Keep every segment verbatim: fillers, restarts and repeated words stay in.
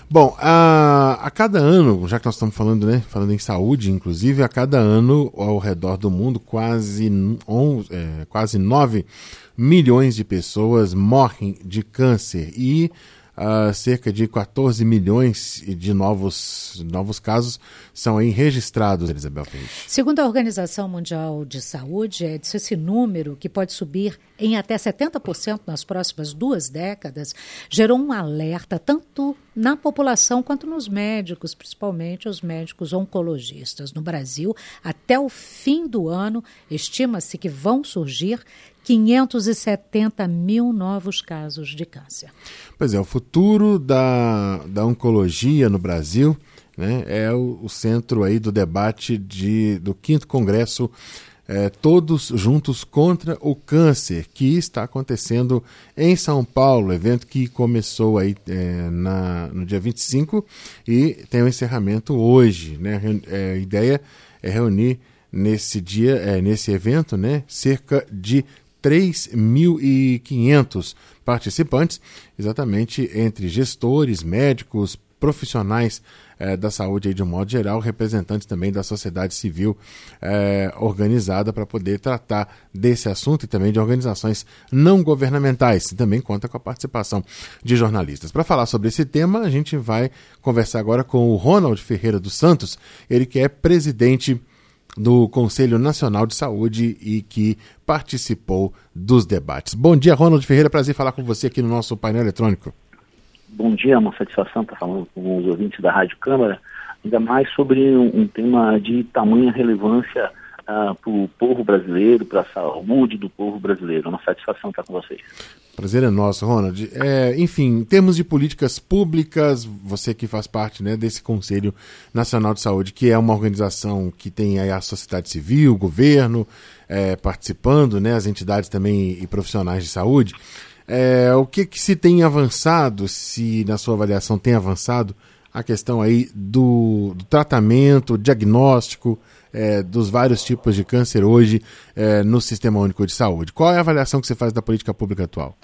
Bom, a, a cada ano, já que nós estamos falando, né, falando em saúde, inclusive, a cada ano ao redor do mundo, quase, onze, é, quase nove milhões de pessoas morrem de câncer e uh, cerca de quatorze milhões de novos, novos casos são aí registrados, Isabel Ferreira. Segundo a Organização Mundial de Saúde, é esse número, que pode subir em até setenta por cento nas próximas duas décadas, gerou um alerta tanto na população quanto nos médicos, principalmente os médicos oncologistas. No Brasil, até o fim do ano, estima-se que vão surgir quinhentos e setenta mil novos casos de câncer. Pois é, o futuro da, da oncologia no Brasil, né, é o, o centro aí do debate de, do quinto Congresso É, Todos Juntos contra o Câncer, que está acontecendo em São Paulo, evento que começou aí, é, na, no dia vinte e cinco e tem o um encerramento hoje, né? É, a ideia é reunir nesse dia, é, nesse evento, né, cerca de três mil e quinhentos participantes, exatamente entre gestores, médicos, profissionais eh, da saúde aí de um modo geral, representantes também da sociedade civil eh, organizada para poder tratar desse assunto e também de organizações não governamentais, e também conta com a participação de jornalistas. Para falar sobre esse tema, a gente vai conversar agora com o Ronald Ferreira dos Santos, ele que é presidente do Conselho Nacional de Saúde e que participou dos debates. Bom dia, Ronald Ferreira, prazer falar com você aqui no nosso painel eletrônico. Bom dia, é uma satisfação estar falando com os ouvintes da Rádio Câmara, ainda mais sobre um, um tema de tamanha relevância uh, para o povo brasileiro, para a saúde do povo brasileiro. É uma satisfação estar com vocês. Prazer é nosso, Ronald. É, enfim, em termos de políticas públicas, você que faz parte, né, desse Conselho Nacional de Saúde, que é uma organização que tem aí a sociedade civil, o governo, é, participando, né, as entidades também e profissionais de saúde. É, o que, que se tem avançado, se na sua avaliação tem avançado, a questão aí do, do tratamento, diagnóstico é, dos vários tipos de câncer hoje é, no Sistema Único de Saúde? Qual é a avaliação que você faz da política pública atual?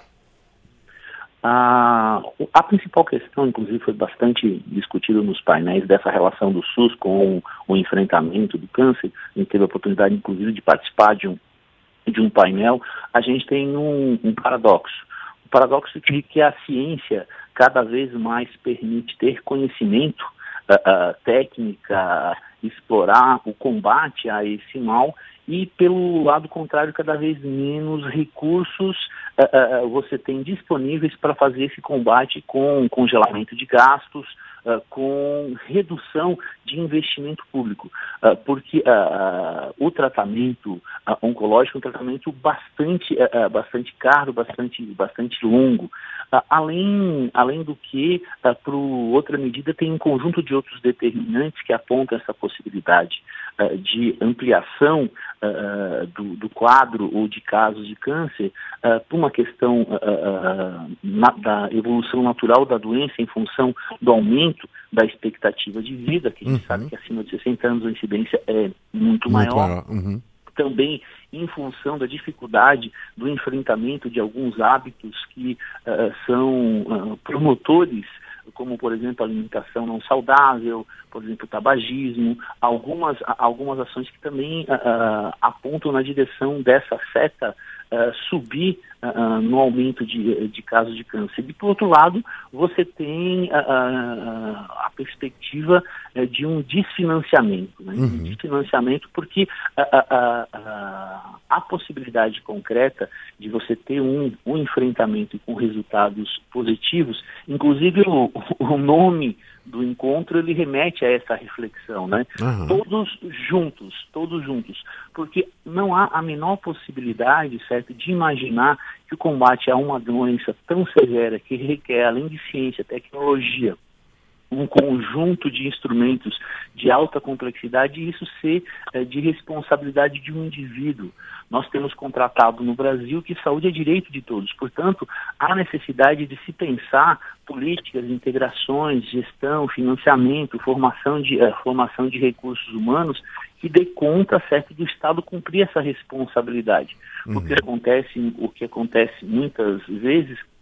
A, a principal questão, inclusive, foi bastante discutida nos painéis dessa relação do SUS com o enfrentamento do câncer. A gente teve a oportunidade, inclusive, de participar de um, de um painel. A gente tem um, um paradoxo. O paradoxo de que a ciência cada vez mais permite ter conhecimento, uh, uh, técnica, explorar o combate a esse mal, e pelo lado contrário, cada vez menos recursos uh, uh, você tem disponíveis para fazer esse combate com congelamento de gastos, Uh, com redução de investimento público, uh, porque uh, uh, o tratamento uh, oncológico é um tratamento bastante, uh, uh, bastante caro, bastante, bastante longo. Uh, além, além do que, uh, por outra medida, tem um conjunto de outros determinantes que apontam essa possibilidade uh, de ampliação uh, do, do quadro ou de casos de câncer uh, por uma questão uh, uh, na, da evolução natural da doença em função do aumento da expectativa de vida, que a gente uhum. sabe que acima de sessenta anos a incidência é muito, muito maior. maior. Uhum. Também em função da dificuldade do enfrentamento de alguns hábitos que uh, são uh, promotores, como, por exemplo, a alimentação não saudável, por exemplo, o tabagismo, algumas, algumas ações que também uh, apontam na direção dessa seta uh, subir uh, no aumento de, de casos de câncer. E, por outro lado, você tem uh, uh, a perspectiva uh, de um desfinanciamento, né? Uhum. Um desfinanciamento porque uh, uh, uh, a possibilidade concreta de você ter um, um enfrentamento com resultados positivos, inclusive o, o nome do encontro, ele remete a essa reflexão, né? Uhum. Todos juntos, todos juntos, porque não há a menor possibilidade, certo, de imaginar que o combate a uma doença tão severa que requer, além de ciência, tecnologia, um conjunto de instrumentos de alta complexidade, e isso ser é, de responsabilidade de um indivíduo. Nós temos contratado no Brasil que saúde é direito de todos, portanto, há necessidade de se pensar políticas, integrações, gestão, financiamento, formação de, uh, formação de recursos humanos que dê conta, certo, do Estado cumprir essa responsabilidade. Uhum. O que acontece, o que acontece muitas vezes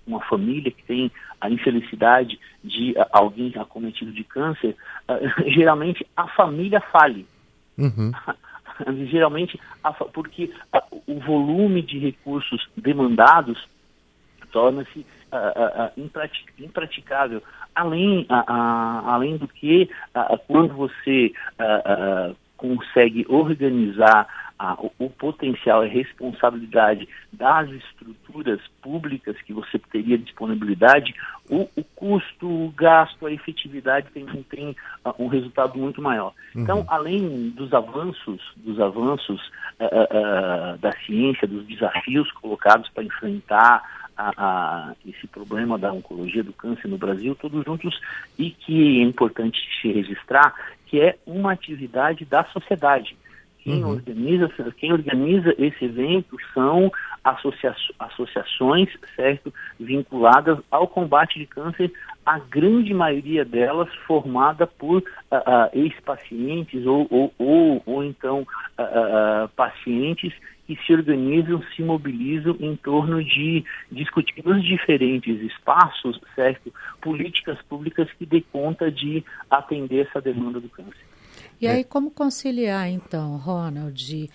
uma família que tem a infelicidade de uh, alguém acometido de câncer, uh, geralmente a família fale. Uhum. Geralmente, a, porque uh, o volume de recursos demandados torna-se uh, uh, impratic, impraticável. Além, uh, uh, além do que, uh, quando você uh, uh, consegue organizar uh, o, o potencial e responsabilidade das estruturas públicas que você teria disponibilidade, o, o custo, o gasto, a efetividade tem, tem uh, um resultado muito maior. Uhum. Então, além dos avanços, dos avanços uh, uh, da ciência, dos desafios colocados para enfrentar A, a, esse problema da oncologia, do câncer no Brasil, todos juntos, e que é importante se registrar, que é uma atividade da sociedade. Quem, uhum. organiza, quem organiza esse evento são associa associações, certo, vinculadas ao combate de câncer, a grande maioria delas formada por uh, uh, ex-pacientes ou, ou, ou, ou então uh, uh, pacientes que se organizam, se mobilizam em torno de discutir nos diferentes espaços, certo, políticas públicas que dê conta de atender essa demanda do câncer. E aí, como conciliar, então, Ronald?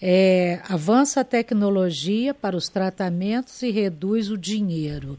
É, avança a tecnologia para os tratamentos e reduz o dinheiro.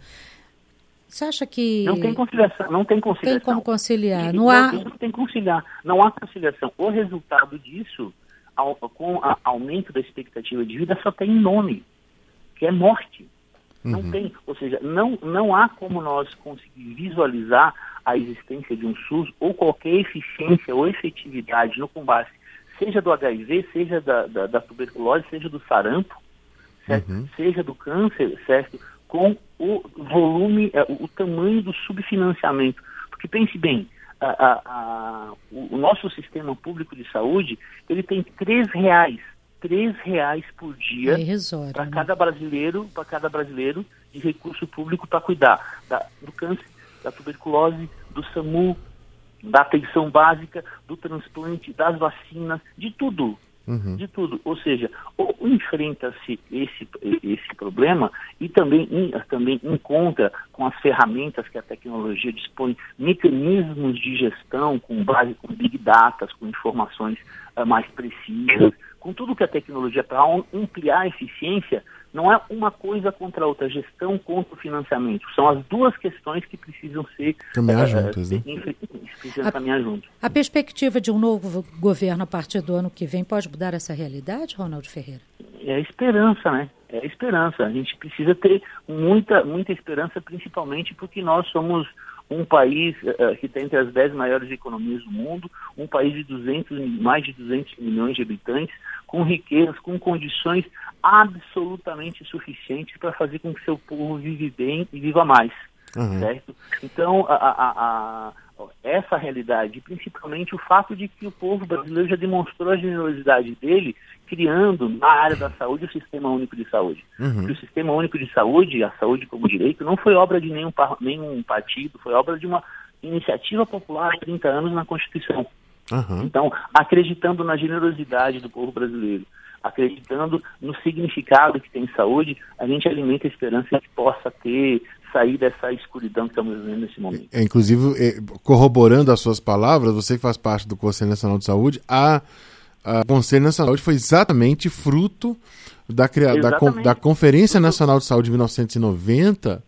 Você acha que... Não tem conciliação. Não tem conciliação. Tem como conciliar. Não, não, há... não tem conciliar. Não há conciliação. O resultado disso, ao, com o aumento da expectativa de vida, só tem um nome, que é morte. Não uhum. tem, ou seja, não, não há como nós conseguir visualizar a existência de um SUS ou qualquer eficiência ou efetividade no combate, seja do H I V, seja da, da, da tuberculose, seja do sarampo, certo? Uhum. Seja do câncer, certo? Com o volume, o, o tamanho do subfinanciamento. Porque pense bem, a, a, a, o, o nosso sistema público de saúde, ele tem três reais. três reais por dia é para né? cada brasileiro, para cada brasileiro de recurso público para cuidar da, do câncer, da tuberculose, do SAMU, da atenção básica, do transplante, das vacinas, de tudo. Uhum. De tudo. Ou seja, ou enfrenta-se esse, esse problema e também, também encontra com as ferramentas que a tecnologia dispõe, mecanismos de gestão com base com big data, com informações uh, mais precisas, com tudo que a tecnologia para ampliar a eficiência, não é uma coisa contra a outra, gestão contra o financiamento. São as duas questões que precisam ser caminhar uh, juntas, né? Precisam caminhar juntos. A perspectiva de um novo governo a partir do ano que vem pode mudar essa realidade, Ronald Ferreira? É a esperança, né? É a esperança. A gente precisa ter muita, muita esperança, principalmente porque nós somos um país uh, que tem entre as dez maiores economias do mundo, um país de duzentos, mais de duzentos milhões de habitantes, com riquezas, com condições absolutamente suficientes para fazer com que seu povo viva bem e viva mais, uhum. certo? Então, a, a, a, essa realidade, principalmente o fato de que o povo brasileiro já demonstrou a generosidade dele, criando na área da saúde o Sistema Único de Saúde. Uhum. Porque o Sistema Único de Saúde, a saúde como direito, não foi obra de nenhum, nenhum partido, foi obra de uma iniciativa popular há trinta anos na Constituição. Uhum. Então, acreditando na generosidade do povo brasileiro, acreditando no significado que tem saúde, a gente alimenta a esperança que possa ter, sair dessa escuridão que estamos vivendo nesse momento. É, inclusive, é, corroborando as suas palavras, você que faz parte do Conselho Nacional de Saúde, a, a Conselho Nacional de Saúde foi exatamente fruto da, exatamente. da, da Conferência Nacional de Saúde de mil novecentos e noventa,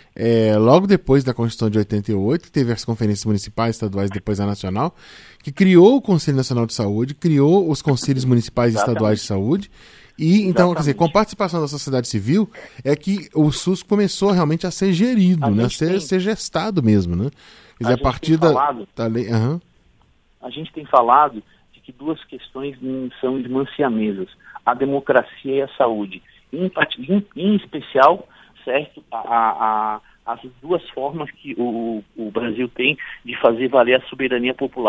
é, logo depois da Constituição de oitenta e oito, que teve as conferências municipais, estaduais, depois a nacional, que criou o Conselho Nacional de Saúde, criou os conselhos municipais e estaduais de saúde, e então, Exatamente. quer dizer, com participação da sociedade civil, é que o SUS começou realmente a ser gerido, a né, a ser, tem... ser gestado mesmo, né? Quer dizer, a, a partir da, falado, da lei... Uhum. A gente tem falado de que duas questões são irmãos-siamesas, a democracia e a saúde. Em, em, em especial, certo, a, a, as duas formas que o, o Brasil tem de fazer valer a soberania popular.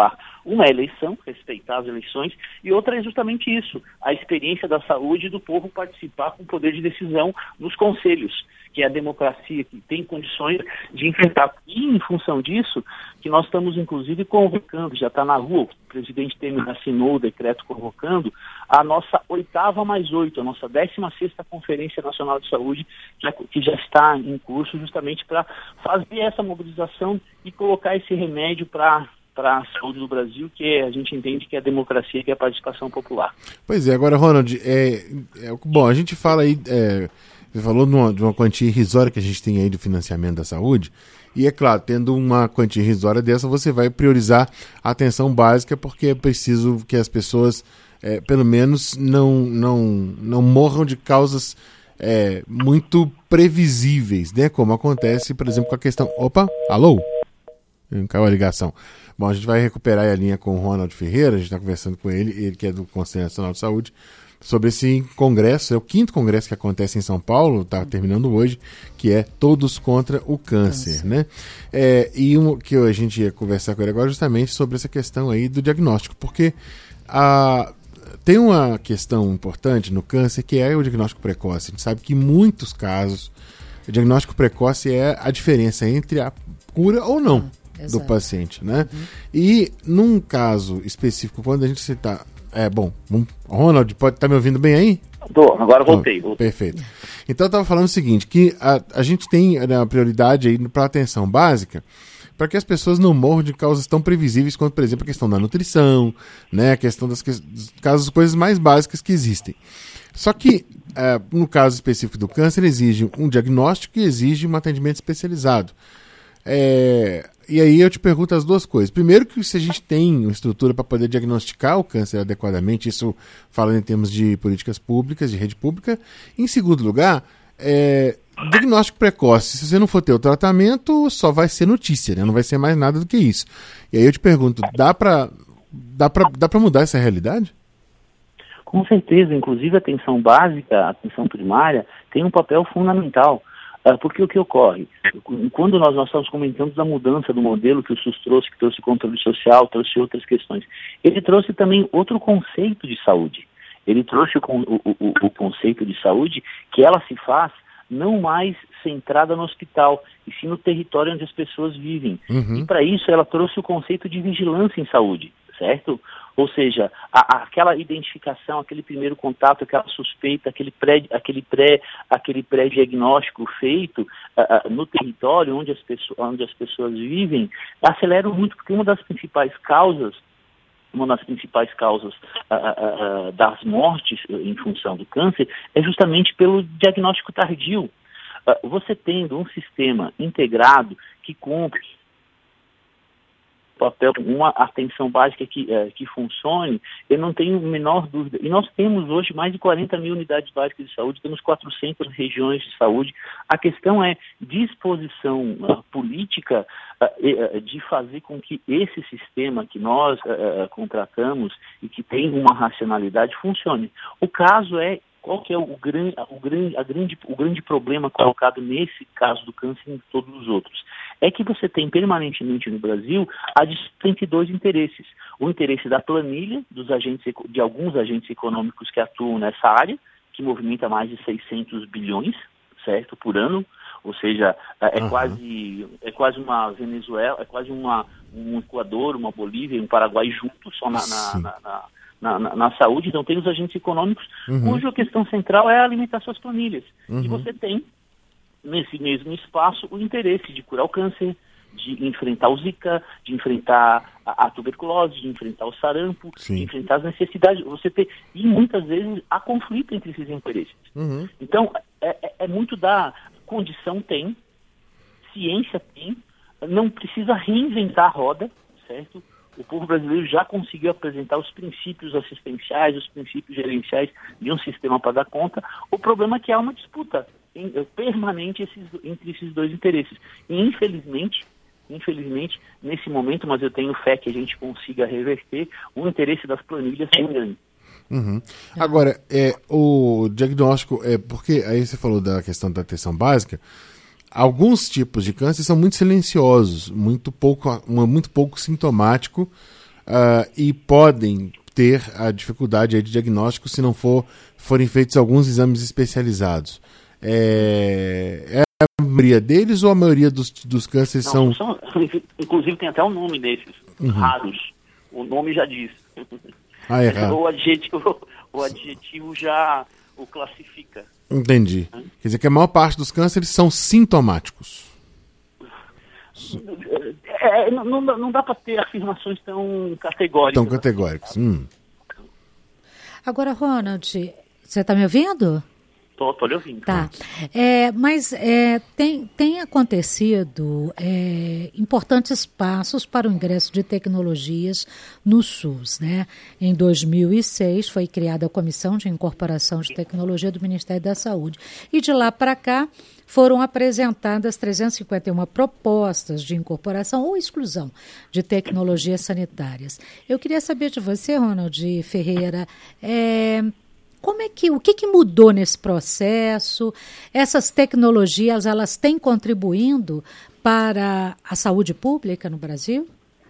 Uma é a eleição, respeitar as eleições, e outra é justamente isso, a experiência da saúde e do povo participar com poder de decisão nos conselhos, que é a democracia que tem condições de enfrentar. E, em função disso, que nós estamos, inclusive, convocando, já está na rua, o presidente Temer assinou o decreto convocando, a nossa oitava mais oito, a nossa décima sexta Conferência Nacional de Saúde, que já está em curso justamente para fazer essa mobilização e colocar esse remédio para para a saúde do Brasil, que a gente entende que é a democracia, que é a participação popular. Pois é, agora, Ronald, é, é, bom, a gente fala aí... É... Você falou de uma, de uma quantia irrisória que a gente tem aí do financiamento da saúde, e é claro, tendo uma quantia irrisória dessa, você vai priorizar a atenção básica, porque é preciso que as pessoas, é, pelo menos, não, não, não morram de causas é, muito previsíveis, né? Como acontece, por exemplo, com a questão... Opa, alô? Caiu a ligação. Bom, a gente vai recuperar a linha com o Ronald Ferreira, a gente está conversando com ele, ele que é do Conselho Nacional de Saúde, sobre esse congresso, é o quinto congresso que acontece em São Paulo, está terminando hoje, que é Todos contra o Câncer, câncer. né? É, e um, que a gente ia conversar com ele agora justamente sobre essa questão aí do diagnóstico, porque a, tem uma questão importante no câncer que é o diagnóstico precoce. A gente sabe que em muitos casos o diagnóstico precoce é a diferença entre a cura ou não ah, do paciente, né? Uhum. E num caso específico, quando a gente citar É, bom, Ronald, pode estar tá me ouvindo bem aí? Tô, agora voltei. Oh, voltei. Perfeito. Então eu estava falando o seguinte, que a, a gente tem a prioridade aí para a atenção básica, para que as pessoas não morram de causas tão previsíveis quanto, por exemplo, a questão da nutrição, né, a questão das casos, coisas mais básicas que existem. Só que, é, no caso específico do câncer, exige um diagnóstico e exige um atendimento especializado. É, e aí eu te pergunto as duas coisas. Primeiro, que se a gente tem uma estrutura para poder diagnosticar o câncer adequadamente, isso falando em termos de políticas públicas, de rede pública. Em segundo lugar, é, diagnóstico precoce. Se você não for ter o tratamento, só vai ser notícia, né? Não vai ser mais nada do que isso. E aí eu te pergunto, dá para dá para dá para mudar essa realidade? Com certeza, inclusive a atenção básica, a atenção primária, tem um papel fundamental. Porque o que ocorre? Quando nós, nós estamos comentando da mudança do modelo que o SUS trouxe, que trouxe controle social, trouxe outras questões, ele trouxe também outro conceito de saúde. Ele trouxe o, o, o, o conceito de saúde que ela se faz não mais centrada no hospital, e sim no território onde as pessoas vivem. Uhum. E para isso ela trouxe o conceito de vigilância em saúde, certo? Ou seja, a, aquela identificação, aquele primeiro contato, aquela suspeita, aquele pré, aquele pré, aquele pré-diagnóstico feito uh, uh, no território onde as, pessoas, onde as pessoas vivem, acelera muito, porque uma das principais causas, uma das principais causas uh, uh, uh, das mortes em função do câncer é justamente pelo diagnóstico tardio. Uh, você tendo um sistema integrado que cumpre papel, uma atenção básica que, é, que funcione, eu não tenho a menor dúvida. E nós temos hoje mais de quarenta mil unidades básicas de saúde, temos quatrocentas regiões de saúde. A questão é disposição uh, política uh, uh, de fazer com que esse sistema que nós uh, uh, contratamos e que tem uma racionalidade funcione. O caso é qual que é o grande, o, grande, a grande, o grande problema colocado nesse caso do câncer e em todos os outros? É que você tem permanentemente no Brasil a disputa entre dois interesses. O interesse da planilha, dos agentes, de alguns agentes econômicos que atuam nessa área, que movimenta mais de seiscentos bilhões, certo, por ano. Ou seja, é, uhum. quase, é quase uma Venezuela, é quase uma, um Equador, uma Bolívia e um Paraguai juntos, só na... na, na, na Na, na, na saúde. Então tem os agentes econômicos, uhum. cuja questão central é alimentar suas planilhas. Uhum. E você tem, nesse mesmo espaço, o interesse de curar o câncer, de enfrentar o Zika, de enfrentar a, a tuberculose, de enfrentar o sarampo, Sim. de enfrentar as necessidades. Você tem, e muitas vezes há conflito entre esses interesses. Uhum. Então, é, é, é muito da condição tem, ciência tem, não precisa reinventar a roda, certo? O povo brasileiro já conseguiu apresentar os princípios assistenciais, os princípios gerenciais de um sistema para dar conta. O problema é que há uma disputa em, permanente esses, entre esses dois interesses. E infelizmente, infelizmente, nesse momento, mas eu tenho fé que a gente consiga reverter, o interesse das planilhas é grande. Uhum. Agora, é, o diagnóstico, é porque aí você falou da questão da atenção básica. Alguns tipos de câncer são muito silenciosos, muito pouco, muito pouco sintomático, uh, e podem ter a dificuldade aí de diagnóstico se não for, forem feitos alguns exames especializados. É, é a maioria deles ou a maioria dos, dos cânceres não, são... são... Inclusive tem até um nome desses, uhum. raros. O nome já diz. Ah, é raro. O adjetivo, o adjetivo já o classifica. Entendi. Hum? Quer dizer que a maior parte dos cânceres são sintomáticos. É, não, não, não dá para ter afirmações tão categóricas. Tão categóricas. Hum. Agora, Ronald, você está me ouvindo? Estou lhe ouvindo. Tá. É, mas é, tem, tem acontecido é, importantes passos para o ingresso de tecnologias no SUS, né? Em dois mil e seis foi criada a Comissão de Incorporação de Tecnologia do Ministério da Saúde. E de lá para cá foram apresentadas trezentas e cinquenta e uma propostas de incorporação ou exclusão de tecnologias sanitárias. Eu queria saber de você, Ronald Ferreira, é... Como é que, o que, que mudou nesse processo? Essas tecnologias, elas têm contribuindo para a saúde pública no Brasil?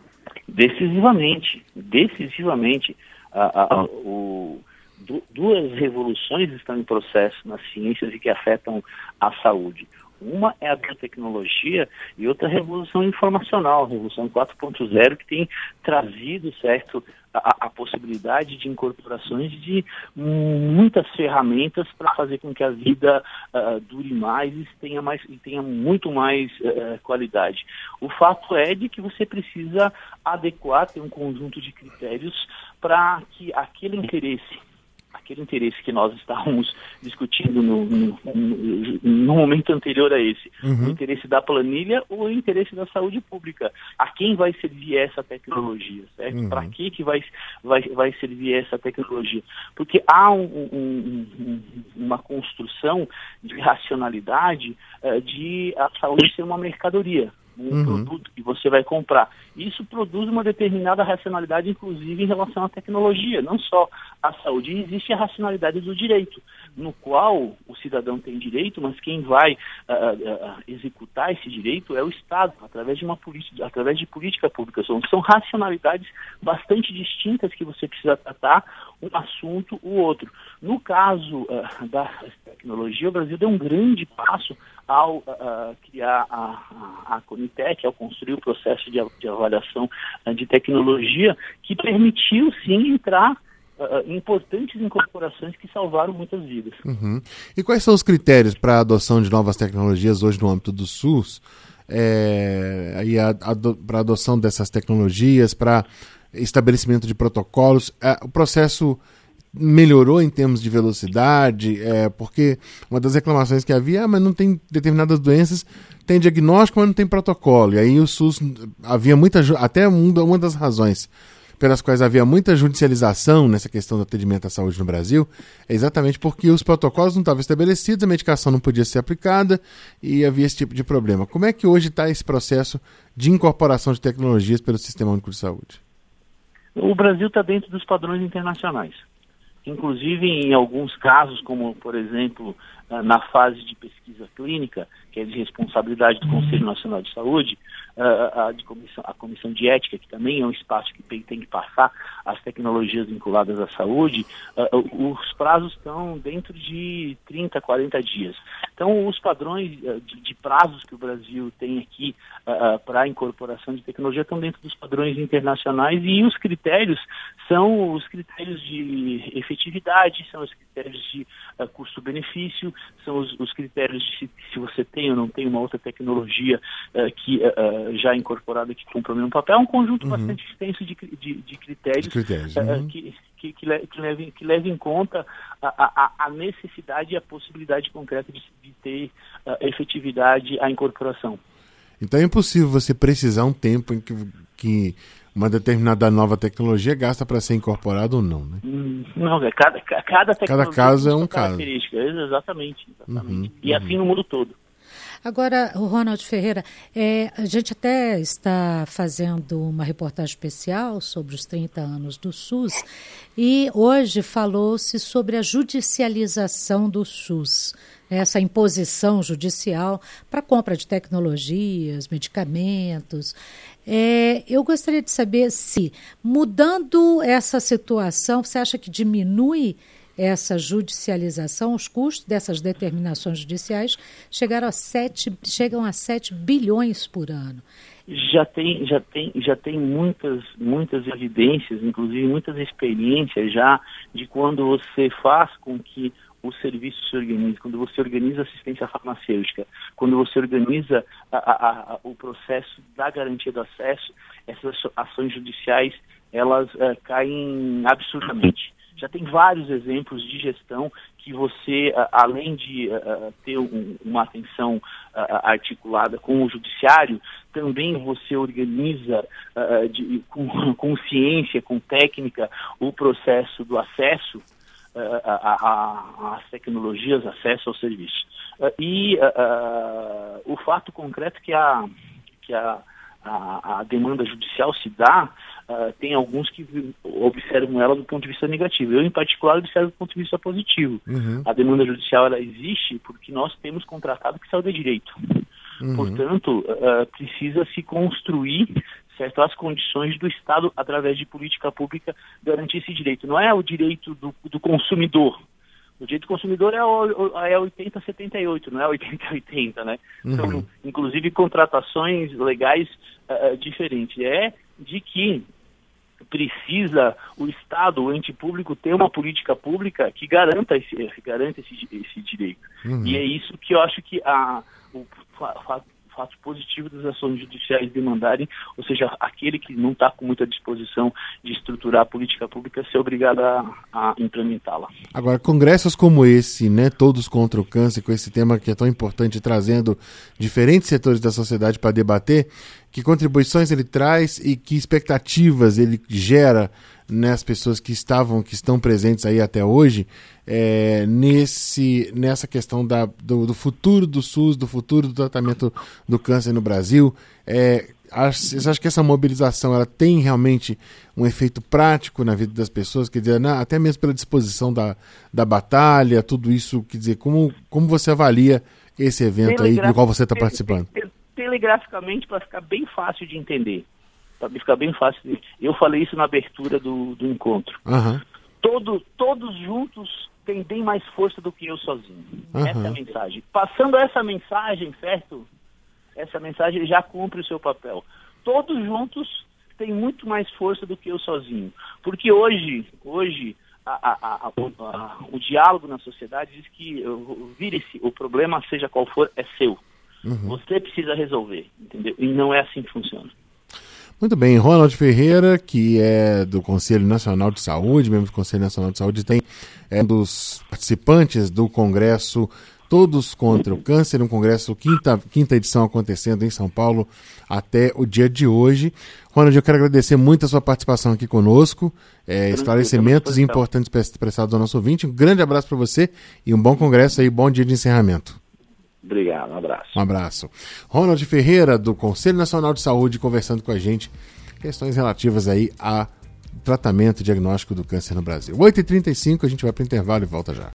Decisivamente, decisivamente. A, a, o, du, duas revoluções estão em processo nas ciências e que afetam a saúde. Uma é a biotecnologia e outra a revolução informacional, a revolução quatro ponto zero, que tem trazido, certo, a, a possibilidade de incorporações de muitas ferramentas para fazer com que a vida uh, dure mais e tenha, mais, e tenha muito mais uh, qualidade. O fato é de que você precisa adequar, ter um conjunto de critérios para que aquele interesse aquele interesse que nós estávamos discutindo no, no, no, no momento anterior a esse, uhum. o interesse da planilha ou o interesse da saúde pública. A quem vai servir essa tecnologia, certo? Uhum. Para que, que vai, vai, vai servir essa tecnologia? Porque há um, um, um, uma construção de racionalidade uh, de a saúde ser uma mercadoria. Um uhum. produto que você vai comprar. Isso produz uma determinada racionalidade, inclusive em relação à tecnologia, não só à saúde. E existe a racionalidade do direito, no qual o cidadão tem direito, mas quem vai uh, uh, executar esse direito é o Estado, através de uma política, através de política pública. São, são racionalidades bastante distintas que você precisa tratar um assunto ou outro. No caso uh, da tecnologia, o Brasil deu um grande passo ao uh, criar a, a, a Conitec, ao construir o processo de, de avaliação uh, de tecnologia, que permitiu, sim, entrar uh, importantes incorporações que salvaram muitas vidas. Uhum. E quais são os critérios para a adoção de novas tecnologias hoje no âmbito do SUS? É, aí a, a, para a adoção dessas tecnologias, para estabelecimento de protocolos, é, o processo melhorou em termos de velocidade, é, porque uma das reclamações que havia, ah, mas não tem determinadas doenças, tem diagnóstico, mas não tem protocolo. E aí o SUS, havia muita, até uma das razões pelas quais havia muita judicialização nessa questão do atendimento à saúde no Brasil, é exatamente porque os protocolos não estavam estabelecidos, a medicação não podia ser aplicada e havia esse tipo de problema. Como é que hoje está esse processo de incorporação de tecnologias pelo Sistema Único de Saúde? O Brasil está dentro dos padrões internacionais. Inclusive, em alguns casos, como, por exemplo, na fase de pesquisa clínica, que é de responsabilidade do Conselho Nacional de Saúde, a, de comissão, a Comissão de Ética, que também é um espaço que tem, tem que passar as tecnologias vinculadas à saúde, os prazos estão dentro de trinta, quarenta dias. Então, os padrões de, de prazos que o Brasil tem aqui para a incorporação de tecnologia estão dentro dos padrões internacionais e os critérios são os critérios de efetividade, são os critérios de uh, custo-benefício, são os, os critérios de se, se você tem ou não tem uma outra tecnologia uh, que uh, já incorporada que cumpra o mesmo papel. É um conjunto uhum. bastante extenso de, de, de critérios, de critérios uh, uhum. que, que, que, le, que, leve, que leve em conta a, a, a necessidade e a possibilidade concreta de, de ter uh, efetividade à incorporação. Então é impossível você precisar um tempo em que, que uma determinada nova tecnologia gasta para ser incorporada ou não, né? Não, é cada, cada tecnologia cada caso é um caso. Exatamente, exatamente. Uhum, e uhum. assim no mundo todo. Agora, Ronald Ferreira, é, a gente até está fazendo uma reportagem especial sobre os trinta anos do SUS e hoje falou-se sobre a judicialização do SUS, essa imposição judicial para compra de tecnologias, medicamentos. É, eu gostaria de saber se, mudando essa situação, você acha que diminui essa judicialização, os custos dessas determinações judiciais chegaram a sete, chegam a sete bilhões por ano. Já tem, já tem, já tem muitas, muitas evidências, inclusive muitas experiências já de quando você faz com que o serviço se organize, quando você organiza a assistência farmacêutica, quando você organiza a, a, a, o processo da garantia do acesso, essas ações judiciais, elas uh, caem absurdamente. Já tem vários exemplos de gestão que você, além de uh, ter um, uma atenção uh, articulada com o judiciário, também você organiza uh, de, com, com ciência, com técnica, o processo do acesso uh, às tecnologias, acesso aos serviços. Uh, e uh, uh, o fato concreto que a, que a A, a demanda judicial se dá, uh, tem alguns que observam ela do ponto de vista negativo. Eu, em particular, observo do ponto de vista positivo. Uhum. A demanda judicial ela existe porque nós temos contratado que saiu de direito. Uhum. Portanto, uh, precisa se construir certo, as condições do Estado, através de política pública, garantir esse direito. Não é o direito do, do consumidor. O direito do consumidor é, o, é oitenta a setenta e oito, não é oitenta a oitenta, né? Uhum. São, inclusive, contratações legais uh, diferentes. É de que precisa o Estado, o ente público, ter uma política pública que garanta esse, garanta esse, esse direito. Uhum. E é isso que eu acho que a, o fato fato positivo das ações judiciais demandarem, ou seja, aquele que não está com muita disposição de estruturar a política pública ser obrigado a, a implementá-la. Agora, congressos como esse, né, todos contra o câncer, com esse tema que é tão importante, trazendo diferentes setores da sociedade para debater, que contribuições ele traz e que expectativas ele gera nas pessoas que estavam, que estão presentes aí até hoje, é, nesse, nessa questão da, do, do futuro do SUS, do futuro do tratamento do câncer no Brasil. É, vocês acham que essa mobilização ela tem realmente um efeito prático na vida das pessoas? Quer dizer, na, até mesmo pela disposição da, da batalha, tudo isso, quer dizer, como, como você avalia esse evento aí do qual você está participando? Telegraficamente, para ficar bem fácil de entender. Para ficar bem fácil. De... Eu falei isso na abertura do, do encontro. Uhum. Todo, todos juntos têm bem mais força do que eu sozinho. Uhum. Essa é a mensagem. Passando essa mensagem, certo? Essa mensagem já cumpre o seu papel. Todos juntos têm muito mais força do que eu sozinho. Porque hoje, hoje a, a, a, a, a, o diálogo na sociedade diz que vire-se, o problema, seja qual for, é seu. Uhum. Você precisa resolver, entendeu? E não é assim que funciona. Muito bem, Ronald Ferreira, que é do Conselho Nacional de Saúde, membro do Conselho Nacional de Saúde, tem, é um dos participantes do Congresso Todos contra o Câncer, um congresso, quinta, quinta edição acontecendo em São Paulo até o dia de hoje. Ronald, eu quero agradecer muito a sua participação aqui conosco, é, esclarecimentos importantes prestados ao nosso ouvinte. Um grande abraço para você e um bom congresso aí, bom dia de encerramento. Obrigado, um abraço. Um abraço. Ronald Ferreira, do Conselho Nacional de Saúde, conversando com a gente, questões relativas aí a tratamento e diagnóstico do câncer no Brasil. oito e trinta e cinco, a gente vai para o intervalo e volta já.